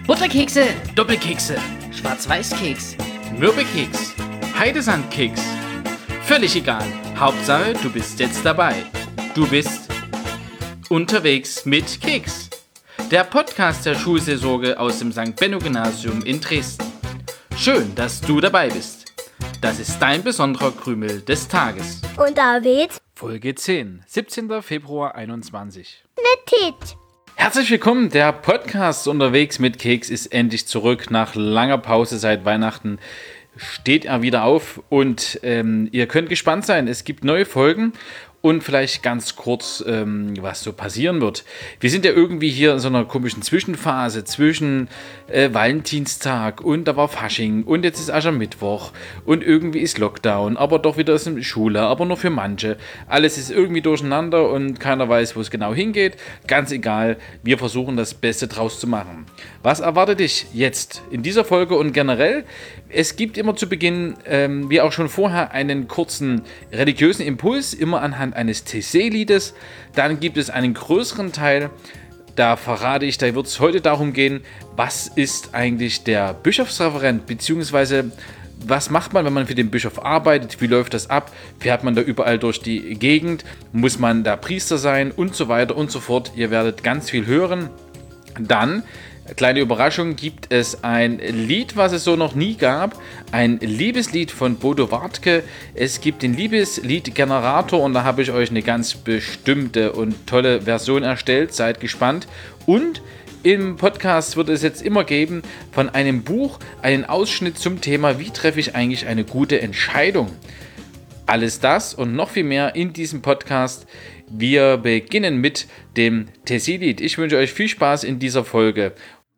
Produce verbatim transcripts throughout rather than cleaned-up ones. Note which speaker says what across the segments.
Speaker 1: Butterkekse,
Speaker 2: Doppelkekse,
Speaker 1: Schwarz-Weiß-Keks,
Speaker 2: Mürbekeks, Heidesandkeks. Völlig egal. Hauptsache, du bist jetzt dabei. Du bist unterwegs mit Keks. Der Podcast der Schulseelsorge aus dem Sankt Benno Gymnasium in Dresden. Schön, dass du dabei bist. Das ist dein besonderer Krümel des Tages.
Speaker 3: Und David?
Speaker 2: Folge zehn, siebzehnter Februar einundzwanzig.
Speaker 3: Mit Tit.
Speaker 2: Herzlich willkommen, der Podcast unterwegs mit Keks ist endlich zurück. Nach langer Pause seit Weihnachten steht er wieder auf und ähm, ihr könnt gespannt sein, es gibt neue Folgen. Und vielleicht ganz kurz, ähm, was so passieren wird. Wir sind ja irgendwie hier in so einer komischen Zwischenphase zwischen äh, Valentinstag und da war Fasching und jetzt ist Aschermittwoch und irgendwie ist Lockdown, aber doch wieder ist eine Schule, aber nur für manche. Alles ist irgendwie durcheinander und keiner weiß, wo es genau hingeht. Ganz egal, wir versuchen das Beste draus zu machen. Was erwartet dich jetzt in dieser Folge und generell? Es gibt immer zu Beginn, ähm, wie auch schon vorher, einen kurzen religiösen Impuls, immer anhand eines T C-Liedes. Dann gibt es einen größeren Teil, da verrate ich, da wird es heute darum gehen, was ist eigentlich der Bischofsreferent, beziehungsweise was macht man, wenn man für den Bischof arbeitet, wie läuft das ab, fährt man da überall durch die Gegend, muss man da Priester sein und so weiter und so fort. Ihr werdet ganz viel hören. Dann kleine Überraschung, gibt es ein Lied, was es so noch nie gab. Ein Liebeslied von Bodo Wartke. Es gibt den Liebeslied-Generator und da habe ich euch eine ganz bestimmte und tolle Version erstellt. Seid gespannt. Und im Podcast wird es jetzt immer geben von einem Buch einen Ausschnitt zum Thema, wie treffe ich eigentlich eine gute Entscheidung. Alles das und noch viel mehr in diesem Podcast. Wir beginnen mit dem Tessie-Lied. Ich wünsche euch viel Spaß in dieser Folge.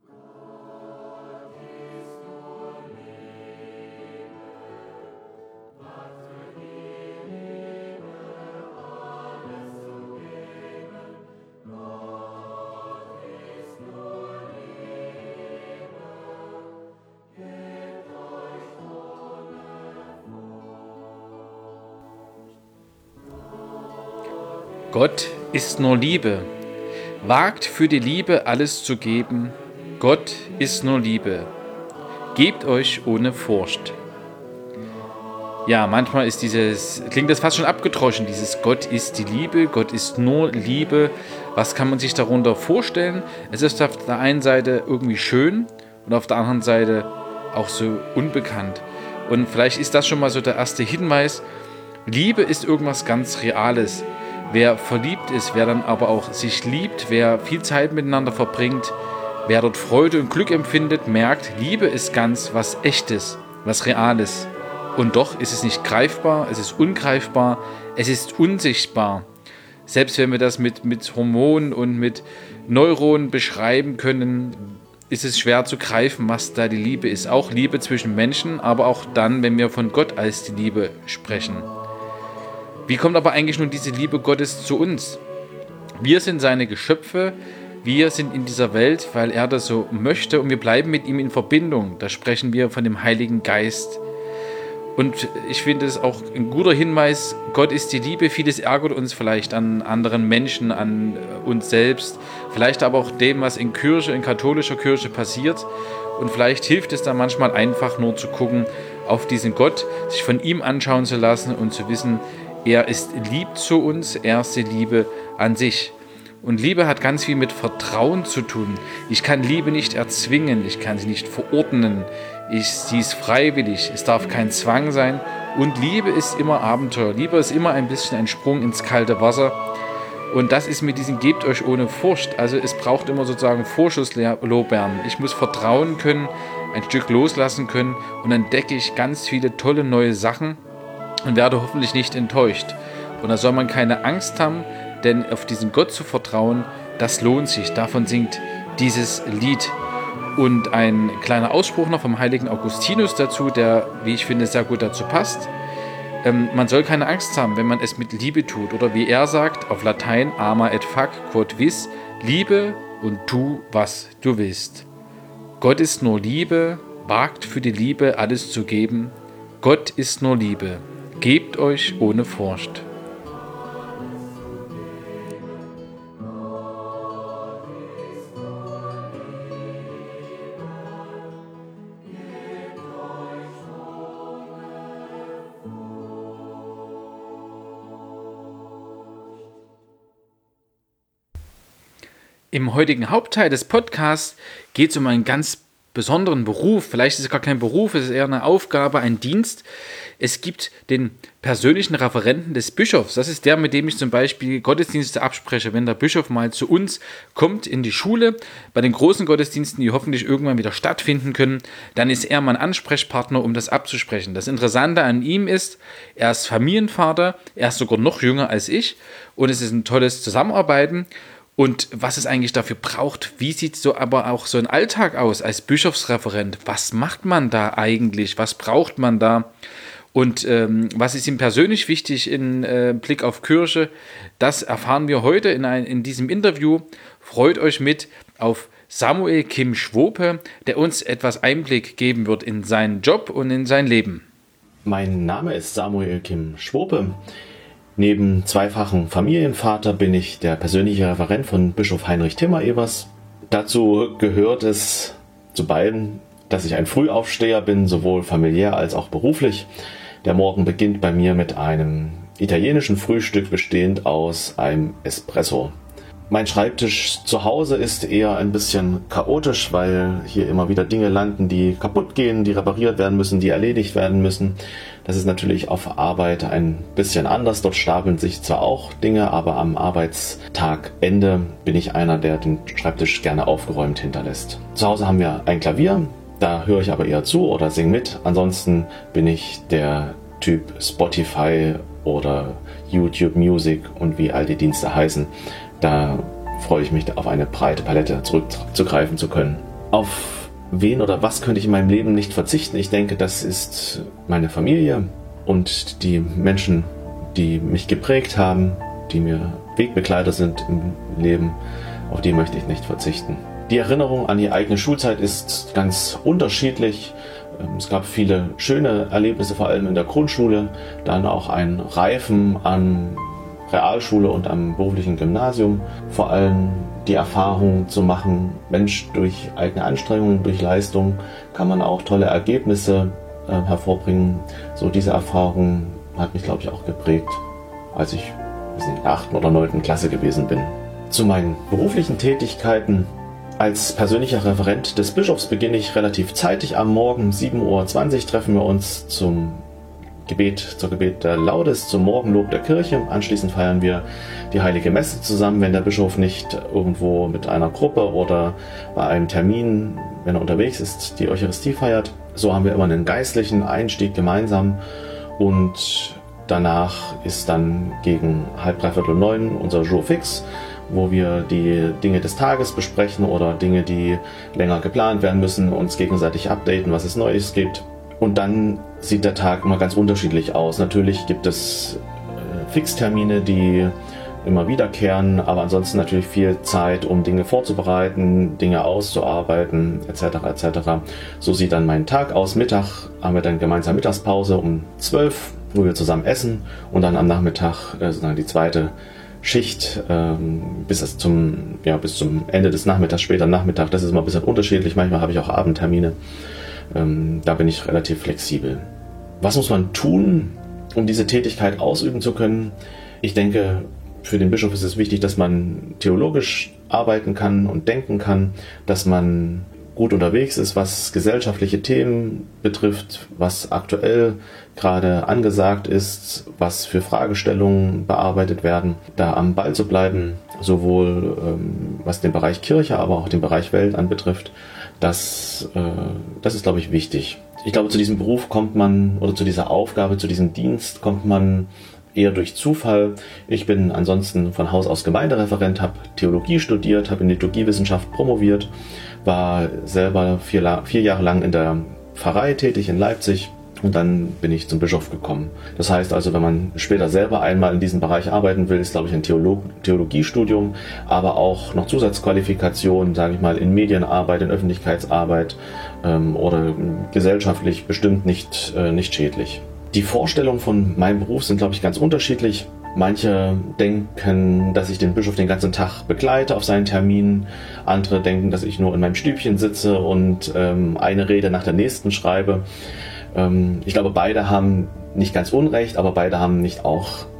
Speaker 2: Gott ist nur Liebe. Wagt für die Liebe alles zu geben. Gott ist nur Liebe. Gebt euch ohne Furcht. Ja, manchmal ist dieses, klingt das fast schon abgedroschen, dieses Gott ist die Liebe, Gott ist nur Liebe. Was kann man sich darunter vorstellen? Es ist auf der einen Seite irgendwie schön und auf der anderen Seite auch so unbekannt. Und vielleicht ist das schon mal so der erste Hinweis. Liebe ist irgendwas ganz Reales. Wer verliebt ist, wer dann aber auch sich liebt, wer viel Zeit miteinander verbringt, wer dort Freude und Glück empfindet, merkt, Liebe ist ganz was Echtes, was Reales. Und doch ist es nicht greifbar, es ist ungreifbar, es ist unsichtbar. Selbst wenn wir das mit, mit Hormonen und mit Neuronen beschreiben können, ist es schwer zu greifen, was da die Liebe ist. Auch Liebe zwischen Menschen, aber auch dann, wenn wir von Gott als die Liebe sprechen. Wie kommt aber eigentlich nun diese Liebe Gottes zu uns? Wir sind seine Geschöpfe, wir sind in dieser Welt, weil er das so möchte und wir bleiben mit ihm in Verbindung. Da sprechen wir von dem Heiligen Geist. Und ich finde es auch ein guter Hinweis, Gott ist die Liebe. Vieles ärgert uns vielleicht an anderen Menschen, an uns selbst, vielleicht aber auch dem, was in Kirche, in katholischer Kirche passiert. Und vielleicht hilft es da manchmal einfach nur zu gucken auf diesen Gott, sich von ihm anschauen zu lassen und zu wissen, er ist lieb zu uns, er ist die Liebe an sich. Und Liebe hat ganz viel mit Vertrauen zu tun. Ich kann Liebe nicht erzwingen, ich kann sie nicht verordnen. Ich, sie ist freiwillig, es darf kein Zwang sein. Und Liebe ist immer Abenteuer. Liebe ist immer ein bisschen ein Sprung ins kalte Wasser. Und das ist mit diesem Gebt euch ohne Furcht. Also es braucht immer sozusagen Vorschusslorbeeren. Ich muss vertrauen können, ein Stück loslassen können und dann entdecke ich ganz viele tolle neue Sachen und werde hoffentlich nicht enttäuscht. Und da soll man keine Angst haben, denn auf diesen Gott zu vertrauen, das lohnt sich. Davon singt dieses Lied. Und ein kleiner Ausspruch noch vom heiligen Augustinus dazu, der, wie ich finde, sehr gut dazu passt. Ähm, man soll keine Angst haben, wenn man es mit Liebe tut. Oder wie er sagt, auf Latein, ama et fac quod vis, Liebe und tu, was du willst. Gott ist nur Liebe, wagt für die Liebe alles zu geben. Gott ist nur Liebe. Gebt euch ohne Furcht. Im heutigen Hauptteil des Podcasts geht es um einen ganz besonderen Beruf. Vielleicht ist es gar kein Beruf, es ist eher eine Aufgabe, ein Dienst. Es gibt den persönlichen Referenten des Bischofs. Das ist der, mit dem ich zum Beispiel Gottesdienste abspreche. Wenn der Bischof mal zu uns kommt in die Schule, bei den großen Gottesdiensten, die hoffentlich irgendwann wieder stattfinden können, dann ist er mein Ansprechpartner, um das abzusprechen. Das Interessante an ihm ist, er ist Familienvater, er ist sogar noch jünger als ich und es ist ein tolles Zusammenarbeiten. Und was es eigentlich dafür braucht, wie sieht so aber auch so ein Alltag aus als Bischofsreferent? Was macht man da eigentlich? Was braucht man da? Und ähm, was ist ihm persönlich wichtig im äh, Blick auf Kirche? Das erfahren wir heute in, ein, in diesem Interview. Freut euch mit auf Samuel Kim Schwope, der uns etwas Einblick geben wird in seinen Job und in sein Leben.
Speaker 1: Mein Name ist Samuel Kim Schwope. Neben zweifachen Familienvater bin ich der persönliche Referent von Bischof Heinrich Timmer-Evers. Dazu gehört es zu beiden, dass ich ein Frühaufsteher bin, sowohl familiär als auch beruflich. Der Morgen beginnt bei mir mit einem italienischen Frühstück bestehend aus einem Espresso. Mein Schreibtisch zu Hause ist eher ein bisschen chaotisch, weil hier immer wieder Dinge landen, die kaputt gehen, die repariert werden müssen, die erledigt werden müssen. Das ist natürlich auf Arbeit ein bisschen anders. Dort stapeln sich zwar auch Dinge, aber am Arbeitstagende bin ich einer, der den Schreibtisch gerne aufgeräumt hinterlässt. Zu Hause haben wir ein Klavier, da höre ich aber eher zu oder singe mit. Ansonsten bin ich der Typ Spotify oder YouTube Music und wie all die Dienste heißen. Da freue ich mich, auf eine breite Palette zurückzugreifen zu können. Auf wen oder was könnte ich in meinem Leben nicht verzichten? Ich denke, das ist meine Familie und die Menschen, die mich geprägt haben, die mir Wegbegleiter sind im Leben. Auf die möchte ich nicht verzichten. Die Erinnerung an die eigene Schulzeit ist ganz unterschiedlich. Es gab viele schöne Erlebnisse, vor allem in der Grundschule, dann auch ein Reifen an Realschule und am beruflichen Gymnasium, vor allem die Erfahrung zu machen, Mensch, durch eigene Anstrengungen, durch Leistung kann man auch tolle Ergebnisse äh, hervorbringen. So diese Erfahrung hat mich, glaube ich, auch geprägt, als ich in der achten oder neunten Klasse gewesen bin. Zu meinen beruflichen Tätigkeiten. Als persönlicher Referent des Bischofs beginne ich relativ zeitig am Morgen. sieben Uhr zwanzig treffen wir uns zum Gebet, zur Gebet der Laudes, zum Morgenlob der Kirche. Anschließend feiern wir die Heilige Messe zusammen, wenn der Bischof nicht irgendwo mit einer Gruppe oder bei einem Termin, wenn er unterwegs ist, die Eucharistie feiert. So haben wir immer einen geistlichen Einstieg gemeinsam und danach ist dann gegen halb, dreiviertel neun unser Jour fix, wo wir die Dinge des Tages besprechen oder Dinge, die länger geplant werden müssen, uns gegenseitig updaten, was es Neues gibt. Und dann sieht der Tag immer ganz unterschiedlich aus. Natürlich gibt es äh, Fixtermine, die immer wiederkehren, aber ansonsten natürlich viel Zeit, um Dinge vorzubereiten, Dinge auszuarbeiten, et cetera et cetera. So sieht dann mein Tag aus. Mittag haben wir dann gemeinsam Mittagspause um zwölf, wo wir zusammen essen und dann am Nachmittag äh, sozusagen die zweite Schicht ähm, bis, es zum, ja, bis zum Ende des Nachmittags, später Nachmittag. Das ist immer ein bisschen unterschiedlich. Manchmal habe ich auch Abendtermine. Ähm, da bin ich relativ flexibel. Was muss man tun, um diese Tätigkeit ausüben zu können? Ich denke, für den Bischof ist es wichtig, dass man theologisch arbeiten kann und denken kann, dass man gut unterwegs ist, was gesellschaftliche Themen betrifft, was aktuell gerade angesagt ist, was für Fragestellungen bearbeitet werden, da am Ball zu bleiben, sowohl ähm, was den Bereich Kirche, aber auch den Bereich Welt anbetrifft. Das, äh, das ist, glaube ich, wichtig. Ich glaube, zu diesem Beruf kommt man, oder zu dieser Aufgabe, zu diesem Dienst kommt man eher durch Zufall. Ich bin ansonsten von Haus aus Gemeindereferent, habe Theologie studiert, habe in Liturgiewissenschaft promoviert, war selber vier, vier Jahre lang in der Pfarrei tätig in Leipzig. Und dann bin ich zum Bischof gekommen. Das heißt also, wenn man später selber einmal in diesem Bereich arbeiten will, ist, glaube ich, ein Theolog- Theologiestudium, aber auch noch Zusatzqualifikationen, sage ich mal, in Medienarbeit, in Öffentlichkeitsarbeit ähm, oder gesellschaftlich bestimmt nicht, äh, nicht schädlich. Die Vorstellungen von meinem Beruf sind, glaube ich, ganz unterschiedlich. Manche denken, dass ich den Bischof den ganzen Tag begleite auf seinen Terminen. Andere denken, dass ich nur in meinem Stübchen sitze und ähm, eine Rede nach der nächsten schreibe. Ich glaube, beide haben nicht ganz unrecht, aber beide haben nicht auch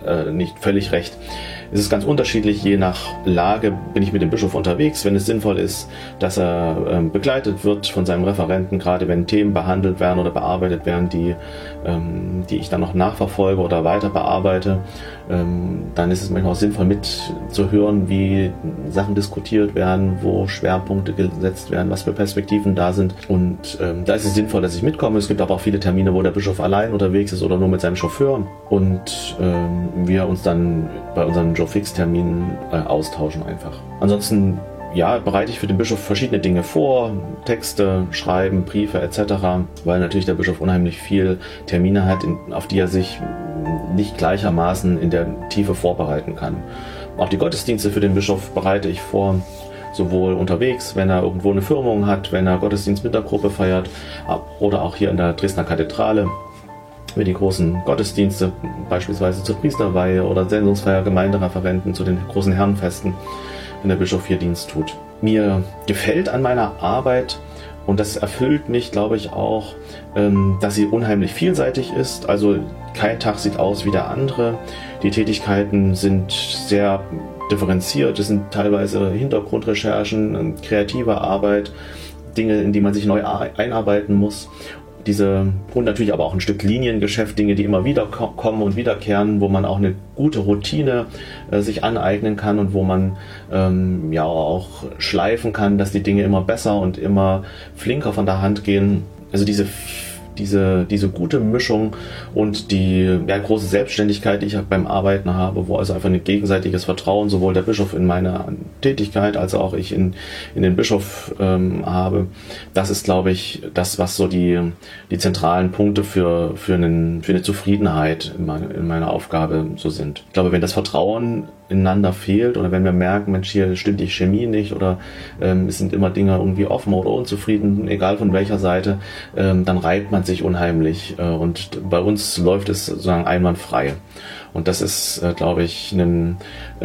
Speaker 1: äh, nicht völlig recht. Es ist ganz unterschiedlich, je nach Lage bin ich mit dem Bischof unterwegs, wenn es sinnvoll ist, dass er ähm, begleitet wird von seinem Referenten, gerade wenn Themen behandelt werden oder bearbeitet werden, die, ähm, die ich dann noch nachverfolge oder weiter bearbeite, ähm, dann ist es manchmal auch sinnvoll mitzuhören, wie Sachen diskutiert werden, wo Schwerpunkte gesetzt werden, was für Perspektiven da sind, und ähm, da ist es sinnvoll, dass ich mitkomme. Es gibt aber auch viele Termine, wo der Bischof allein unterwegs ist oder nur mit seinem Chauffeur und ähm, wir uns dann bei unseren Joe-Fix-Terminen äh, austauschen einfach. Ansonsten ja, bereite ich für den Bischof verschiedene Dinge vor, Texte, Schreiben, Briefe et cetera, weil natürlich der Bischof unheimlich viel Termine hat, auf die er sich nicht gleichermaßen in der Tiefe vorbereiten kann. Auch die Gottesdienste für den Bischof bereite ich vor, sowohl unterwegs, wenn er irgendwo eine Firmung hat, wenn er Gottesdienst mit der Gruppe feiert, oder auch hier in der Dresdner Kathedrale. Für die großen Gottesdienste, beispielsweise zur Priesterweihe oder Sendungsfeier, Gemeindereferenten zu den großen Herrenfesten, wenn der Bischof hier Dienst tut. Mir gefällt an meiner Arbeit, und das erfüllt mich, glaube ich, auch, dass sie unheimlich vielseitig ist. Also kein Tag sieht aus wie der andere. Die Tätigkeiten sind sehr differenziert. Es sind teilweise Hintergrundrecherchen, kreative Arbeit, Dinge, in die man sich neu einarbeiten muss. Diese, und natürlich aber auch ein Stück Liniengeschäft, Dinge, die immer wieder kommen und wiederkehren, wo man auch eine gute Routine äh, sich aneignen kann und wo man ähm, ja auch schleifen kann, dass die Dinge immer besser und immer flinker von der Hand gehen. Also diese Diese, diese gute Mischung und die ja, große Selbstständigkeit, die ich beim Arbeiten habe, wo also einfach ein gegenseitiges Vertrauen sowohl der Bischof in meine Tätigkeit als auch ich in, in den Bischof ähm, habe, das ist, glaube ich, das, was so die, die zentralen Punkte für, für, einen, für eine Zufriedenheit in, meine, in meiner Aufgabe so sind. Ich glaube, wenn das Vertrauen ineinander fehlt oder wenn wir merken, Mensch, hier stimmt die Chemie nicht oder ähm, es sind immer Dinge irgendwie offen oder unzufrieden, egal von welcher Seite, ähm, dann reibt man sich unheimlich äh, und bei uns läuft es sozusagen einwandfrei. Und das ist, äh, glaube ich, ein, äh,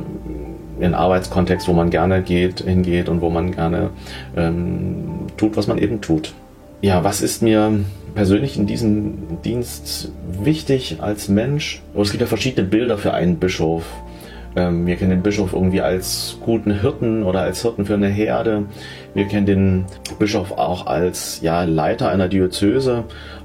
Speaker 1: ein Arbeitskontext, wo man gerne geht, hingeht und wo man gerne ähm, tut, was man eben tut. Ja, was ist mir persönlich in diesem Dienst wichtig als Mensch? Oh, es gibt ja verschiedene Bilder für einen Bischof. Wir kennen den Bischof irgendwie als guten Hirten oder als Hirten für eine Herde. Wir kennen den Bischof auch als ja, Leiter einer Diözese.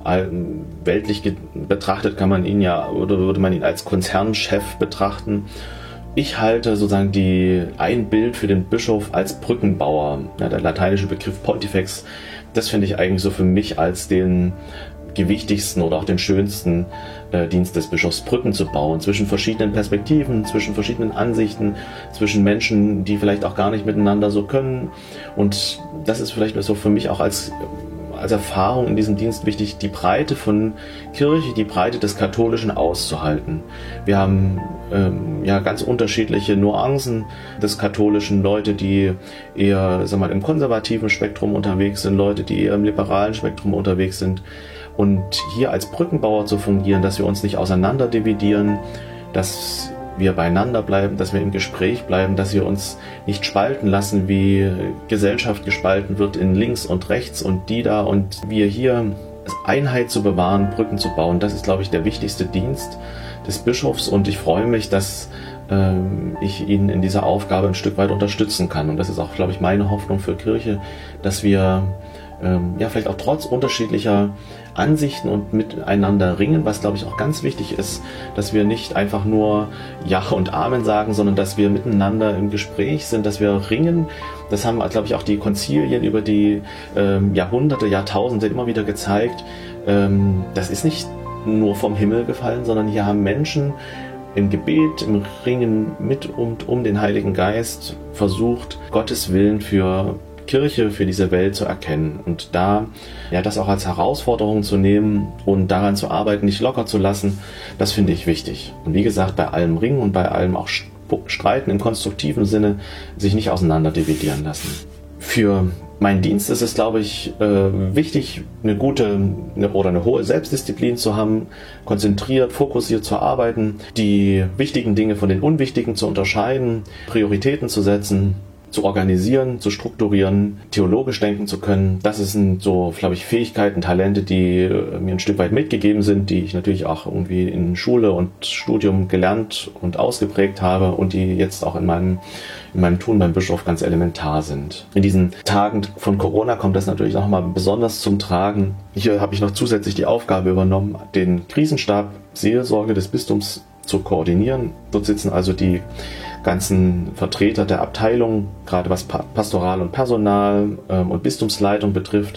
Speaker 1: Weltlich betrachtet kann man ihn ja, oder würde man ihn als Konzernchef betrachten. Ich halte sozusagen die, ein Bild für den Bischof als Brückenbauer. Ja, der lateinische Begriff Pontifex, das finde ich eigentlich so für mich als den gewichtigsten oder auch den schönsten äh, Dienst des Bischofs, Brücken zu bauen zwischen verschiedenen Perspektiven, zwischen verschiedenen Ansichten, zwischen Menschen, die vielleicht auch gar nicht miteinander so können. Und das ist vielleicht so für mich auch als, als Erfahrung in diesem Dienst wichtig, die Breite von Kirche, die Breite des Katholischen auszuhalten. Wir haben ähm, ja ganz unterschiedliche Nuancen des Katholischen, Leute, die eher sag mal, im konservativen Spektrum unterwegs sind, Leute, die eher im liberalen Spektrum unterwegs sind. Und hier als Brückenbauer zu fungieren, dass wir uns nicht auseinander dividieren, dass wir beieinander bleiben, dass wir im Gespräch bleiben, dass wir uns nicht spalten lassen, wie Gesellschaft gespalten wird in links und rechts und die da, und wir hier Einheit zu bewahren, Brücken zu bauen, das ist, glaube ich, der wichtigste Dienst des Bischofs, und ich freue mich, dass ähm, ich ihn in dieser Aufgabe ein Stück weit unterstützen kann, und das ist auch, glaube ich, meine Hoffnung für Kirche, dass wir ähm, ja vielleicht auch trotz unterschiedlicher Ansichten und miteinander ringen, was, glaube ich, auch ganz wichtig ist, dass wir nicht einfach nur Ja und Amen sagen, sondern dass wir miteinander im Gespräch sind, dass wir ringen. Das haben, glaube ich, auch die Konzilien über die ähm, Jahrhunderte, Jahrtausende immer wieder gezeigt. Ähm, das ist nicht nur vom Himmel gefallen, sondern hier haben Menschen im Gebet, im Ringen mit und um den Heiligen Geist versucht, Gottes Willen für Kirche, für diese Welt zu erkennen und da ja das auch als Herausforderung zu nehmen und daran zu arbeiten, nicht locker zu lassen, das finde ich wichtig. Und wie gesagt, bei allem Ringen und bei allem auch Streiten im konstruktiven Sinne sich nicht auseinander dividieren lassen. Für meinen Dienst ist es, glaube ich, wichtig, eine gute oder eine hohe Selbstdisziplin zu haben, konzentriert, fokussiert zu arbeiten, die wichtigen Dinge von den unwichtigen zu unterscheiden, Prioritäten zu setzen, zu organisieren, zu strukturieren, theologisch denken zu können. Das sind so, glaube ich, Fähigkeiten, Talente, die mir ein Stück weit mitgegeben sind, die ich natürlich auch irgendwie in Schule und Studium gelernt und ausgeprägt habe und die jetzt auch in meinem, in meinem Tun beim Bischof ganz elementar sind. In diesen Tagen von Corona kommt das natürlich nochmal besonders zum Tragen. Hier habe ich noch zusätzlich die Aufgabe übernommen, den Krisenstab Seelsorge des Bistums zu koordinieren. Dort sitzen also die ganzen Vertreter der Abteilung, gerade was Pastoral und Personal ähm, und Bistumsleitung betrifft.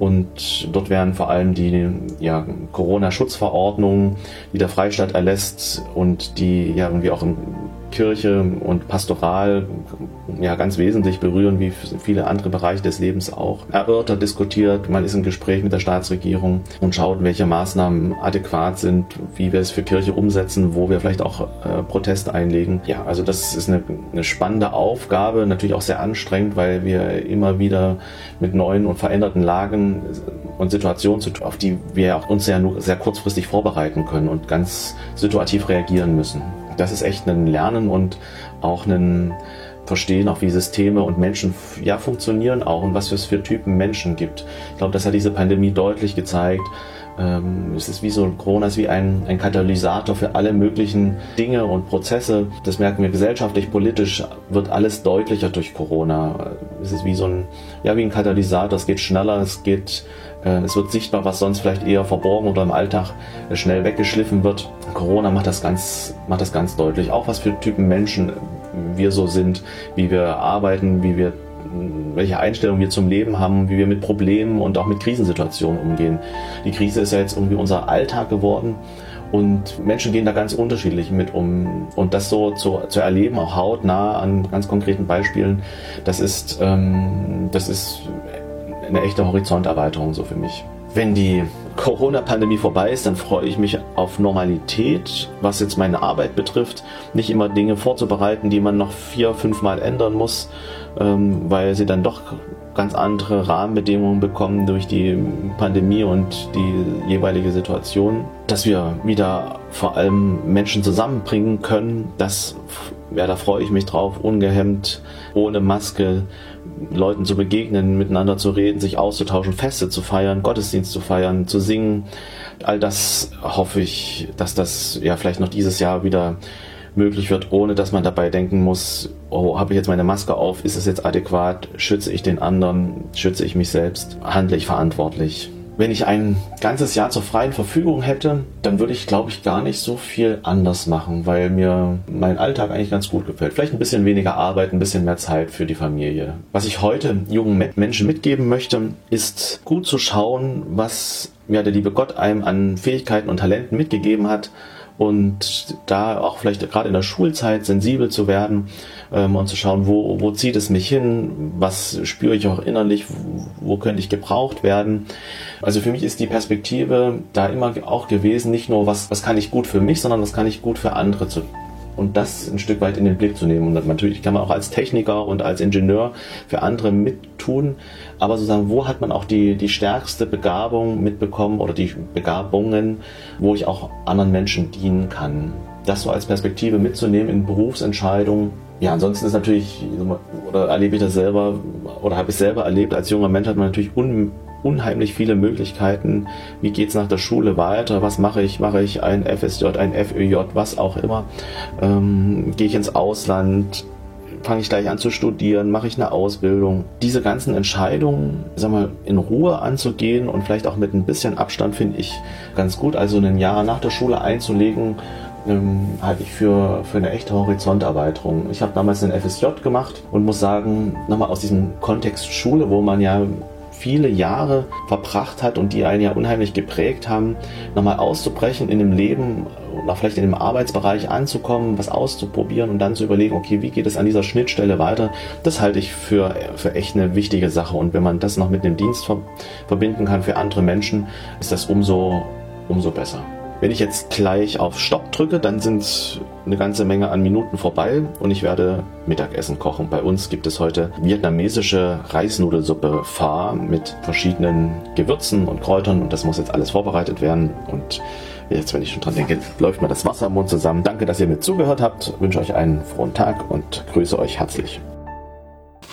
Speaker 1: Und dort werden vor allem die ja, Corona-Schutzverordnungen, die der Freistaat erlässt und die ja irgendwie auch in Kirche und Pastoral ja ganz wesentlich berühren, wie viele andere Bereiche des Lebens auch, erörtert, diskutiert. Man ist im Gespräch mit der Staatsregierung und schaut, welche Maßnahmen adäquat sind, wie wir es für Kirche umsetzen, wo wir vielleicht auch äh, Proteste einlegen. Ja, also das ist eine, eine spannende Aufgabe, natürlich auch sehr anstrengend, weil wir immer wieder mit neuen und veränderten Lagen und Situationen, auf die wir auch uns ja nur sehr kurzfristig vorbereiten können und ganz situativ reagieren müssen. Das ist echt ein Lernen und auch ein Verstehen, auch wie Systeme und Menschen ja funktionieren auch und was es für Typen Menschen gibt. Ich glaube, das hat diese Pandemie deutlich gezeigt. Ähm, es ist wie so, Corona ist wie ein, ein Katalysator für alle möglichen Dinge und Prozesse. Das merken wir gesellschaftlich, politisch wird alles deutlicher durch Corona. Es ist wie so ein, ja, wie ein Katalysator. Es geht schneller, es geht, äh, es wird sichtbar, was sonst vielleicht eher verborgen oder im Alltag äh, schnell weggeschliffen wird. Corona macht das ganz, macht das ganz deutlich. Auch was für Typen Menschen wir so sind, wie wir arbeiten, wie wir welche Einstellung wir zum Leben haben, wie wir mit Problemen und auch mit Krisensituationen umgehen. Die Krise ist ja jetzt irgendwie unser Alltag geworden und Menschen gehen da ganz unterschiedlich mit um. Und das so zu, zu erleben, auch hautnah an ganz konkreten Beispielen, das ist, ähm, das ist eine echte Horizonterweiterung so für mich. Wenn die Corona-Pandemie vorbei ist, dann freue ich mich auf Normalität, was jetzt meine Arbeit betrifft. Nicht immer Dinge vorzubereiten, die man noch vier, fünf Mal ändern muss, ähm, weil sie dann doch ganz andere Rahmenbedingungen bekommen durch die Pandemie und die jeweilige Situation. Dass wir wieder vor allem Menschen zusammenbringen können, das, ja, da freue ich mich drauf, ungehemmt, ohne Maske, Leuten zu begegnen, miteinander zu reden, sich auszutauschen, Feste zu feiern, Gottesdienst zu feiern, zu singen. All das hoffe ich, dass das ja vielleicht noch dieses Jahr wieder möglich wird, ohne dass man dabei denken muss, oh, habe ich jetzt meine Maske auf, ist es jetzt adäquat, schütze ich den anderen, schütze ich mich selbst, handle ich verantwortlich. Wenn ich ein ganzes Jahr zur freien Verfügung hätte, dann würde ich, glaube ich, gar nicht so viel anders machen, weil mir mein Alltag eigentlich ganz gut gefällt. Vielleicht ein bisschen weniger Arbeit, ein bisschen mehr Zeit für die Familie. Was ich heute jungen Menschen mitgeben möchte, ist gut zu schauen, was ja, der liebe Gott einem an Fähigkeiten und Talenten mitgegeben hat, und da auch vielleicht gerade in der Schulzeit sensibel zu werden ähm, und zu schauen, wo, wo zieht es mich hin, was spüre ich auch innerlich, wo, wo könnte ich gebraucht werden. Also für mich ist die Perspektive da immer auch gewesen, nicht nur was, was kann ich gut für mich, sondern was kann ich gut für andere zu und das ein Stück weit in den Blick zu nehmen. Und natürlich kann man auch als Techniker und als Ingenieur für andere mittun, aber sozusagen, wo hat man auch die, die stärkste Begabung mitbekommen oder die Begabungen, wo ich auch anderen Menschen dienen kann. Das so als Perspektive mitzunehmen in Berufsentscheidungen. Ja, ansonsten ist natürlich, oder erlebe ich das selber, oder habe ich selber erlebt, als junger Mensch hat man natürlich un unheimlich viele Möglichkeiten. Wie geht's nach der Schule weiter? Was mache ich? Mache ich ein F S J, ein F Ö J, was auch immer? Ähm, gehe ich ins Ausland? Fange ich gleich an zu studieren? Mache ich eine Ausbildung? Diese ganzen Entscheidungen, sag mal, in Ruhe anzugehen und vielleicht auch mit ein bisschen Abstand finde ich ganz gut. Also ein Jahr nach der Schule einzulegen, ähm, halte ich für, für eine echte Horizonterweiterung. Ich habe damals einen F S J gemacht und muss sagen, nochmal aus diesem Kontext Schule, wo man ja viele Jahre verbracht hat und die einen ja unheimlich geprägt haben, nochmal auszubrechen in dem Leben oder vielleicht in dem Arbeitsbereich anzukommen, was auszuprobieren und dann zu überlegen, okay, wie geht es an dieser Schnittstelle weiter, das halte ich für, für echt eine wichtige Sache. Und wenn man das noch mit einem Dienst ver- verbinden kann für andere Menschen, ist das umso, umso besser. Wenn ich jetzt gleich auf Stopp drücke, dann sind eine ganze Menge an Minuten vorbei und ich werde Mittagessen kochen. Bei uns gibt es heute vietnamesische Reisnudelsuppe Pho mit verschiedenen Gewürzen und Kräutern und das muss jetzt alles vorbereitet werden. Und jetzt, wenn ich schon dran denke, läuft mir das Wasser im Mund zusammen. Danke, dass ihr mir zugehört habt. Ich wünsche euch einen frohen Tag und grüße euch herzlich.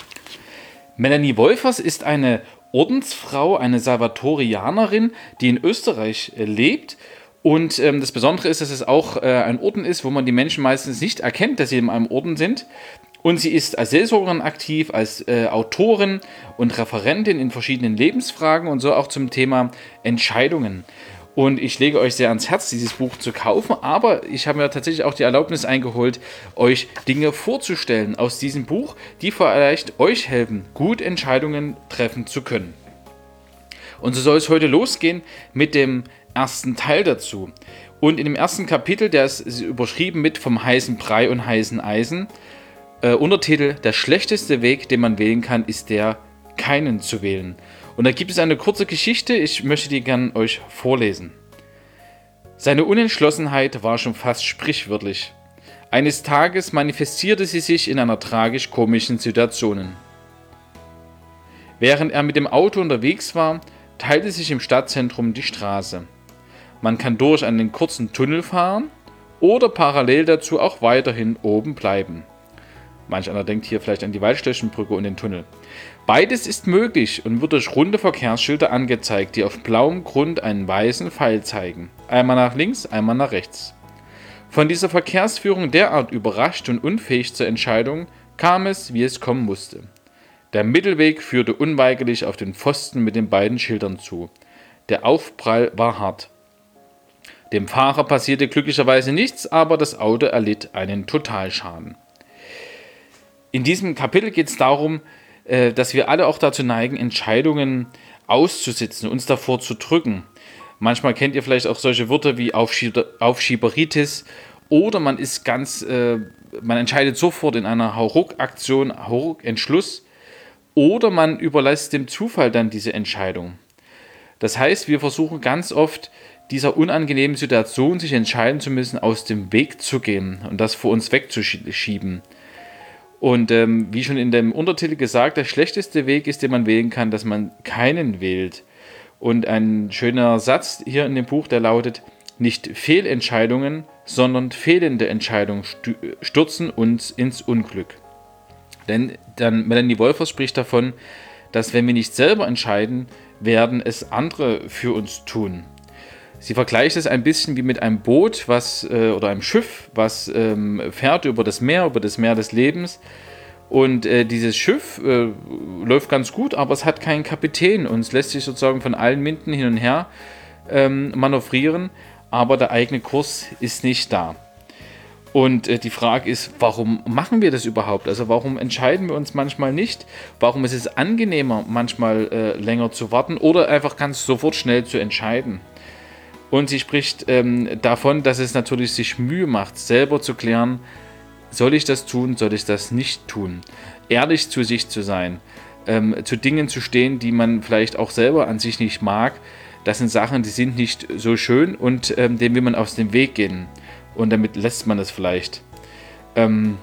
Speaker 2: Melanie Wolfers ist eine Ordensfrau, eine Salvatorianerin, die in Österreich äh, lebt. Und ähm, das Besondere ist, dass es auch äh, ein Orden ist, wo man die Menschen meistens nicht erkennt, dass sie in einem Orden sind. Und sie ist als Seelsorgerin aktiv, als äh, Autorin und Referentin in verschiedenen Lebensfragen und so auch zum Thema Entscheidungen. Und ich lege euch sehr ans Herz, dieses Buch zu kaufen, aber ich habe mir tatsächlich auch die Erlaubnis eingeholt, euch Dinge vorzustellen aus diesem Buch, die vielleicht euch helfen, gut Entscheidungen treffen zu können. Und so soll es heute losgehen mit dem ersten Teil dazu. Und in dem ersten Kapitel, der ist überschrieben mit vom heißen Brei und heißen Eisen, äh, Untertitel, der schlechteste Weg, den man wählen kann, ist der, keinen zu wählen. Und da gibt es eine kurze Geschichte, ich möchte die gern euch vorlesen. Seine Unentschlossenheit war schon fast sprichwörtlich. Eines Tages manifestierte sie sich in einer tragisch-komischen Situation. Während er mit dem Auto unterwegs war, teilte sich im Stadtzentrum die Straße. Man kann durch einen kurzen Tunnel fahren oder parallel dazu auch weiterhin oben bleiben. Manch einer denkt hier vielleicht an die Waldstechenbrücke und den Tunnel. Beides ist möglich und wird durch runde Verkehrsschilder angezeigt, die auf blauem Grund einen weißen Pfeil zeigen. Einmal nach links, einmal nach rechts. Von dieser Verkehrsführung derart überrascht und unfähig zur Entscheidung, kam es, wie es kommen musste. Der Mittelweg führte unweigerlich auf den Pfosten mit den beiden Schildern zu. Der Aufprall war hart. Dem Fahrer passierte glücklicherweise nichts, aber das Auto erlitt einen Totalschaden. In diesem Kapitel geht es darum, dass wir alle auch dazu neigen, Entscheidungen auszusitzen, uns davor zu drücken. Manchmal kennt ihr vielleicht auch solche Wörter wie Aufschieberitis oder man ist ganz, äh, man entscheidet sofort in einer Hauruck-Aktion, Hauruck-Entschluss oder man überlässt dem Zufall dann diese Entscheidung. Das heißt, wir versuchen ganz oft, dieser unangenehmen Situation, sich entscheiden zu müssen, aus dem Weg zu gehen und das vor uns wegzuschieben. Und ähm, wie schon in dem Untertitel gesagt, der schlechteste Weg ist, den man wählen kann, dass man keinen wählt. Und ein schöner Satz hier in dem Buch, der lautet, nicht Fehlentscheidungen, sondern fehlende Entscheidungen stürzen uns ins Unglück. Denn dann Melanie Wolfers spricht davon, dass wenn wir nicht selber entscheiden, werden es andere für uns tun. Sie vergleicht es ein bisschen wie mit einem Boot was, äh, oder einem Schiff, was ähm, fährt über das Meer, über das Meer des Lebens. Und äh, dieses Schiff äh, läuft ganz gut, aber es hat keinen Kapitän und es lässt sich sozusagen von allen Winden hin und her ähm, manövrieren, aber der eigene Kurs ist nicht da. Und äh, die Frage ist, warum machen wir das überhaupt? Also warum entscheiden wir uns manchmal nicht? Warum ist es angenehmer, manchmal äh, länger zu warten oder einfach ganz sofort schnell zu entscheiden? Und sie spricht ähm, davon, dass es natürlich sich Mühe macht, selber zu klären, soll ich das tun, soll ich das nicht tun? Ehrlich zu sich zu sein, ähm, zu Dingen zu stehen, die man vielleicht auch selber an sich nicht mag. Das sind Sachen, die sind nicht so schön und ähm, dem will man aus dem Weg gehen. Und damit lässt man es vielleicht. Ähm,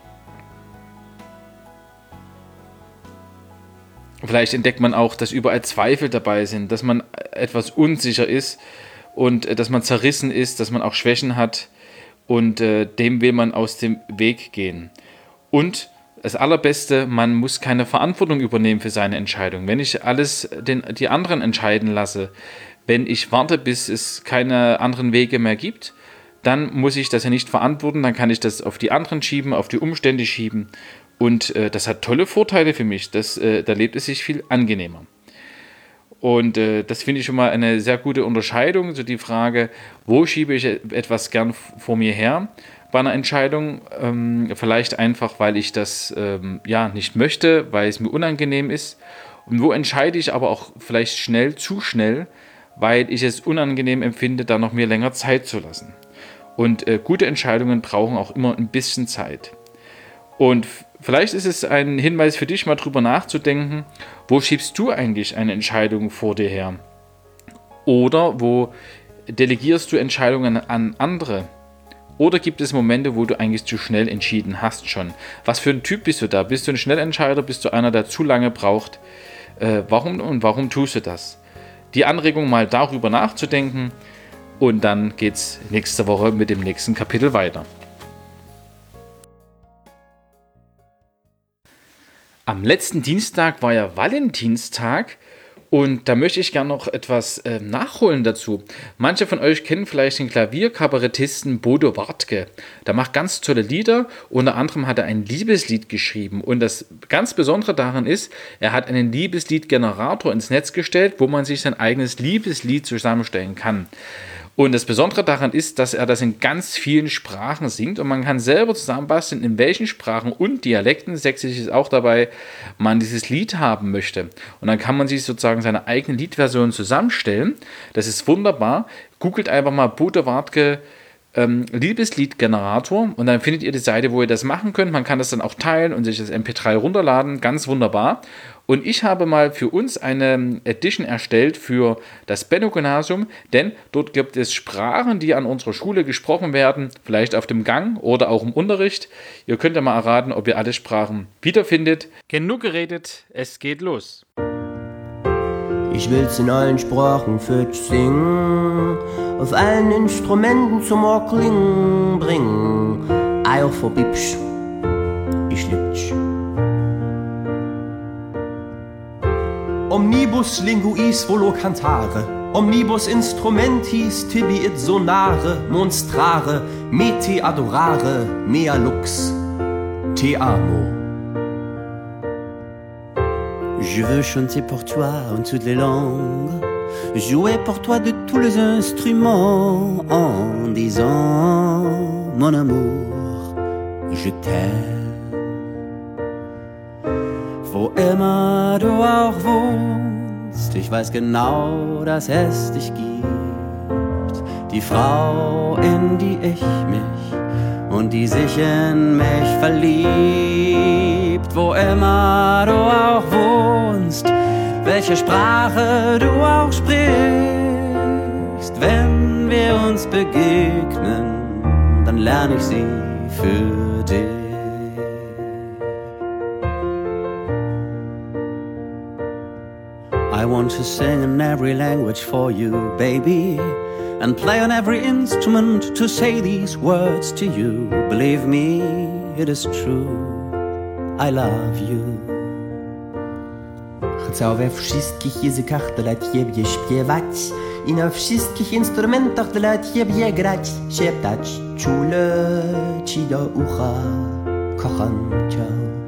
Speaker 2: vielleicht entdeckt man auch, dass überall Zweifel dabei sind, dass man etwas unsicher ist und äh, dass man zerrissen ist, dass man auch Schwächen hat und äh, dem will man aus dem Weg gehen. Und das Allerbeste, man muss keine Verantwortung übernehmen für seine Entscheidung. Wenn ich alles den, die anderen entscheiden lasse, wenn ich warte, bis es keine anderen Wege mehr gibt, dann muss ich das ja nicht verantworten, dann kann ich das auf die anderen schieben, auf die Umstände schieben und äh, das hat tolle Vorteile für mich, das, äh, da lebt es sich viel angenehmer. Und äh, das finde ich schon mal eine sehr gute Unterscheidung, so die Frage, wo schiebe ich etwas gern vor mir her bei einer Entscheidung, ähm, vielleicht einfach, weil ich das ähm, ja nicht möchte, weil es mir unangenehm ist und wo entscheide ich aber auch vielleicht schnell, zu schnell, weil ich es unangenehm empfinde, da noch mir länger Zeit zu lassen. Und äh, gute Entscheidungen brauchen auch immer ein bisschen Zeit. Und f- vielleicht ist es ein Hinweis für dich, mal drüber nachzudenken, wo schiebst du eigentlich eine Entscheidung vor dir her? Oder wo delegierst du Entscheidungen an andere? Oder gibt es Momente, wo du eigentlich zu schnell entschieden hast schon? Was für ein Typ bist du da? Bist du ein Schnellentscheider? Bist du einer, der zu lange braucht? Äh, warum und warum tust du das? Die Anregung, mal darüber nachzudenken. Und dann geht's nächste Woche mit dem nächsten Kapitel weiter. Am letzten Dienstag war ja Valentinstag und da möchte ich gerne noch etwas äh, nachholen dazu. Manche von euch kennen vielleicht den Klavierkabarettisten Bodo Wartke. Der macht ganz tolle Lieder, unter anderem hat er ein Liebeslied geschrieben und das ganz Besondere daran ist, er hat einen Liebesliedgenerator ins Netz gestellt, wo man sich sein eigenes Liebeslied zusammenstellen kann. Und das Besondere daran ist, dass er das in ganz vielen Sprachen singt und man kann selber zusammenbasteln, in welchen Sprachen und Dialekten, Sächsisch ist auch dabei, man dieses Lied haben möchte. Und dann kann man sich sozusagen seine eigene Liedversion zusammenstellen. Das ist wunderbar. Googelt einfach mal Bodo Wartke ähm, Liebesliedgenerator und dann findet ihr die Seite, wo ihr das machen könnt. Man kann das dann auch teilen und sich das M P drei runterladen. Ganz wunderbar. Und ich habe mal für uns eine Edition erstellt für das Benno-Gymnasium, denn dort gibt es Sprachen, die an unserer Schule gesprochen werden, vielleicht auf dem Gang oder auch im Unterricht. Ihr könnt ja mal erraten, ob ihr alle Sprachen wiederfindet. Genug geredet, es geht los.
Speaker 3: Ich will's in allen Sprachen für dich singen, auf allen Instrumenten zum Erklingen bringen. Eier verbibsch, ich lieb dich. Omnibus linguis volo cantare, omnibus instrumentis tibi et sonare, monstrare, me te adorare, mea lux, te amo.
Speaker 4: Je veux chanter pour toi en toutes les langues, jouer pour toi de tous les instruments, en disant mon amour, je t'aime. Wo immer du auch wohnst, ich weiß genau, dass es dich gibt. Die Frau, in die ich mich und die sich in mich verliebt. Wo immer du auch wohnst, welche Sprache du auch sprichst. Wenn wir uns begegnen, dann lerne ich sie für dich. I want to sing in every language for you, baby, and play on every instrument to say these words to you. Believe me, it is true, I love you.
Speaker 3: Chcę we wszystkich językach dla ciebie śpiewać i na wszystkich instrumentach dla ciebie grać, szeptać czule ci do ucha, kocham cię.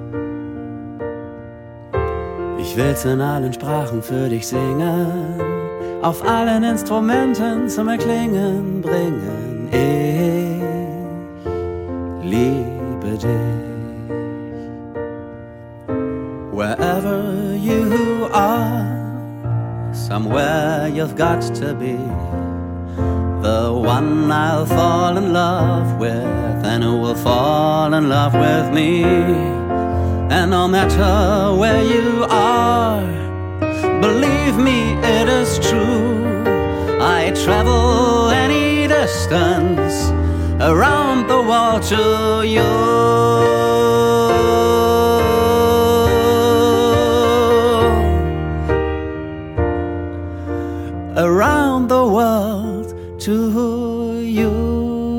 Speaker 4: Ich will's in allen Sprachen für dich singen, auf allen Instrumenten zum Erklingen bringen. Ich liebe dich. Wherever you are, somewhere you've got to be, the one I'll fall in love with and who will fall in love with me. And no matter where you are, believe me, it is true, I travel any distance around the world to you. Around the world to you.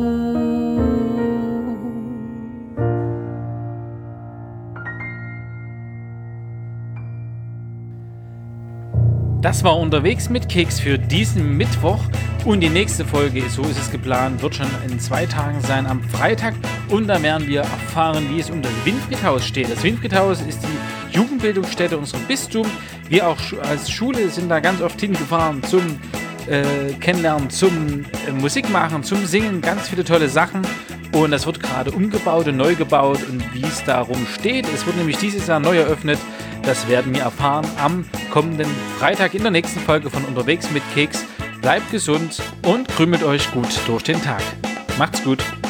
Speaker 2: Das war Unterwegs mit Keks für diesen Mittwoch und die nächste Folge, so ist es geplant, wird schon in zwei Tagen sein, am Freitag, und da werden wir erfahren, wie es um das Winfriedhaus steht. Das Winfriedhaus ist die Jugendbildungsstätte unseres Bistums. Wir auch als Schule sind da ganz oft hingefahren zum äh, Kennenlernen, zum äh, Musikmachen, zum Singen, ganz viele tolle Sachen. Und das wird gerade umgebaut und neu gebaut und wie es darum steht. Es wird nämlich dieses Jahr neu eröffnet. Das werden wir erfahren am kommenden Freitag in der nächsten Folge von Unterwegs mit Keks. Bleibt gesund und krümelt euch gut durch den Tag. Macht's gut.